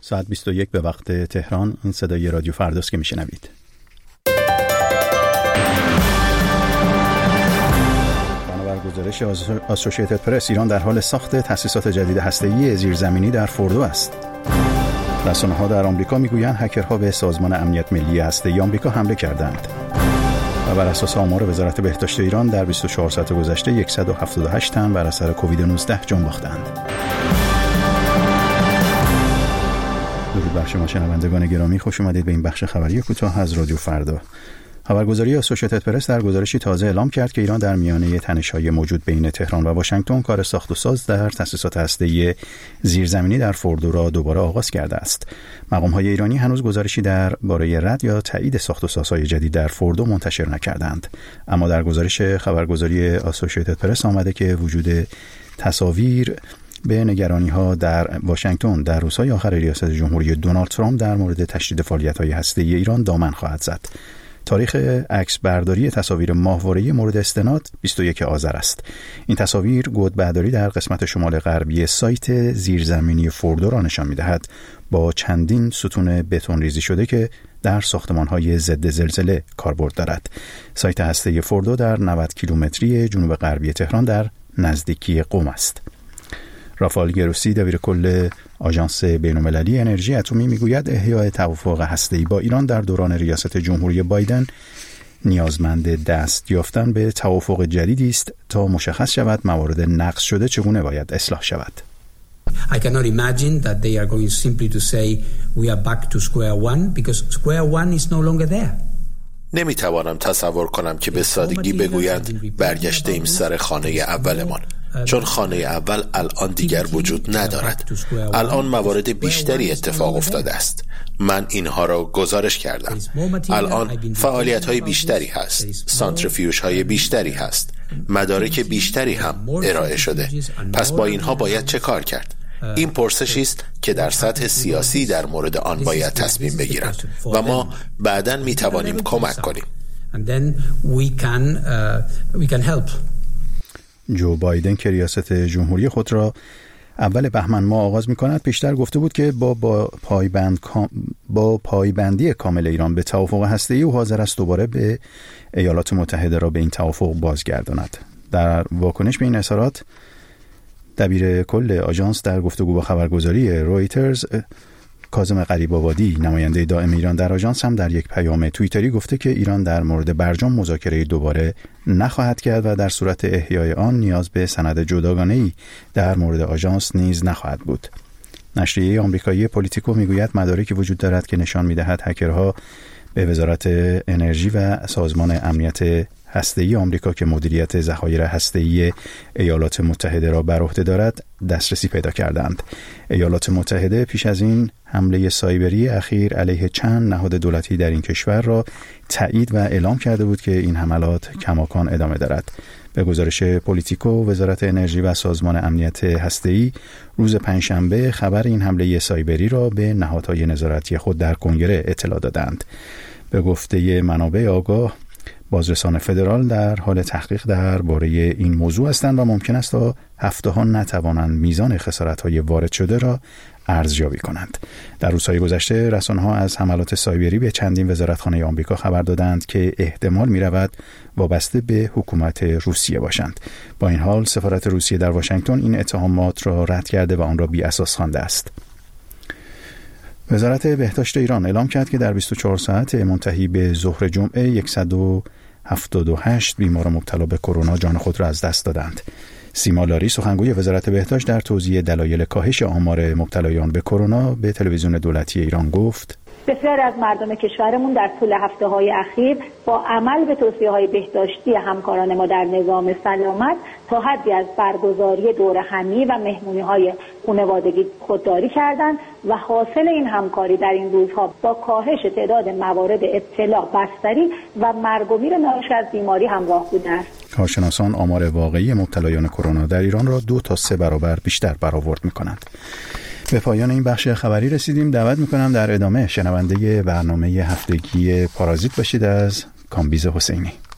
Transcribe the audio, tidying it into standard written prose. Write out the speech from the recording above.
ساعت 21 به وقت تهران. این صدای رادیو فرداست که میشنوید. بنابر گزارش آسوشیتد پرس، ایران در حال ساخت تأسیسات جدید هسته‌ای زیرزمینی در فوردو است. رسانه‌ها در آمریکا میگویند هکرها به سازمان امنیت ملی هسته‌ای آمریکا حمله کردند. و بر اساس آمار وزارت بهداشت ایران در 24 ساعت گذشته 178 تن بر اثر کووید 19 جان باختند. درود بر شما شنوندگان گرامی، خوش اومدید به این بخش خبری کوتاه از رادیو فردا. خبرگزاری آسوشیتد پرس در گزارشی تازه اعلام کرد که ایران در میانه تنش‌های موجود بین تهران و واشنگتن کار ساخت و ساز در تأسیسات هسته‌ای زیرزمینی در فوردو را دوباره آغاز کرده است. مقام‌های ایرانی هنوز گزارشی درباره رد یا تایید ساخت و سازهای جدید در فوردو منتشر نکردند، اما در گزارش خبرگزاری آسوشیتد پرس آمده که وجود تصاویر به نگرانی‌ها در واشنگتن در روزهای آخر ریاست جمهوری دونالد ترامپ در مورد تشدید فعالیت‌های هسته‌ای ایران دامن خواهد زد. تاریخ عکس برداری تصاویر ماهواره‌ای مورد استناد 21 آذر است. این تصاویر گودبرداری در قسمت شمال غربی سایت زیرزمینی فوردو را نشان می‌دهد، با چندین ستون بتون ریزی شده که در ساختمان‌های ضد زلزله کاربرد دارد. سایت هسته‌ای فوردو در 90 کیلومتری جنوب غربی تهران در نزدیکی قم است. رافائل گروسی، دبیر کل آژانس بین‌المللی انرژی اتمی، میگوید احیای توافق هسته‌ای با ایران در دوران ریاست جمهوری بایدن نیازمند دست یافتن به توافق جدیدی است تا مشخص شود موارد نقض شده چگونه باید اصلاح شود. I cannot imagine that they are going simply to say we are back to square one because square one is no longer there. نمیتوانم تصور کنم که به سادگی بگویند برگشتیم سر خانه اولمان، چون خانه اول الان دیگر وجود ندارد. الان موارد بیشتری اتفاق افتاده است. من اینها را گزارش کردم. الان فعالیت‌های بیشتری هست، سانتریفیوژهای بیشتری هست، مدارک بیشتری هم ارائه شده. پس با اینها باید چه کار کرد؟ این پرسشی است که در سطح سیاسی در مورد آن باید تصمیم بگیرند و ما بعداً می‌توانیم کمک کنیم. جو بایدن که ریاست جمهوری خود را اول بهمن ماه آغاز می‌کند، پیشتر گفته بود که با پایبندی کامل ایران به توافق هسته‌ای او حاضر است دوباره به ایالات متحده را به این توافق بازگرداند. در واکنش به این اظهارات، دبیر کل آژانس در گفتگو با خبرگزاری رویترز، کاظم غریب‌آبادی، نماینده دائم ایران در آژانس، هم در یک پیام توییتری گفته که ایران در مورد برجام مذاکره دوباره نخواهد کرد و در صورت احیای آن نیاز به سند جداگانه‌ای در مورد آژانس نیز نخواهد بود. نشریه آمریکایی پولیتیکو میگوید مدارکی وجود دارد که نشان می‌دهد هکرها به وزارت انرژی و سازمان امنیت هسته‌ای آمریکا که مدیریت ذخایر هسته‌ای ایالات متحده را بر عهده دارد دسترسی پیدا کردند. ایالات متحده پیش از این حمله سایبری اخیر علیه چند نهاد دولتی در این کشور را تایید و اعلام کرده بود که این حملات کماکان ادامه دارد. به گزارش پولیتیکو، وزارت انرژی و سازمان امنیت هسته‌ای روز پنجشنبه خبر این حمله سایبری را به نهادهای نظارتی خود در کنگره اطلاع دادند. به گفته منابع آگاه، بازرسان فدرال در حال تحقیق درباره این موضوع هستند و ممکن است تا هفته‌ها نتوانند میزان خسارت‌های وارد شده را ارزیابی کنند. در روزهای گذشته رسانه‌ها از حملات سایبری به چندین وزارتخانه آمریکا خبر دادند که احتمال می‌رود وابسته به حکومت روسیه باشند. با این حال سفارت روسیه در واشنگتن این اتهامات را رد کرده و آن را بی‌اساس خوانده است. وزارت بهداشت ایران اعلام کرد که در 24 ساعت منتهی به ظهر جمعه 178 بیمار مبتلا به کرونا جان خود را از دست دادند. سیما لاری، سخنگوی وزارت بهداشت، در توضیح دلایل کاهش آمار مبتلایان به کرونا به تلویزیون دولتی ایران گفت: بسیاری از مردم کشورمون در طول هفته‌های اخیر با عمل به توصیه‌های بهداشتی همکاران ما در نظام سلامت تا حدی از برگزاری دورهمی و مهمونی‌های خانوادگی خودداری کردند و حاصل این همکاری در این روزها با کاهش تعداد موارد ابتلا، بستری و مرگ و میر ناشی از بیماری همراه بوده است. کارشناسان آمار واقعی مبتلایان کرونا در ایران را 2 تا 3 برابر بیشتر برآورد می‌کنند. به پایان این بخش خبری رسیدیم. دعوت میکنم در ادامه شنونده برنامه هفتگی پارازیت باشید از کامبیز حسینی.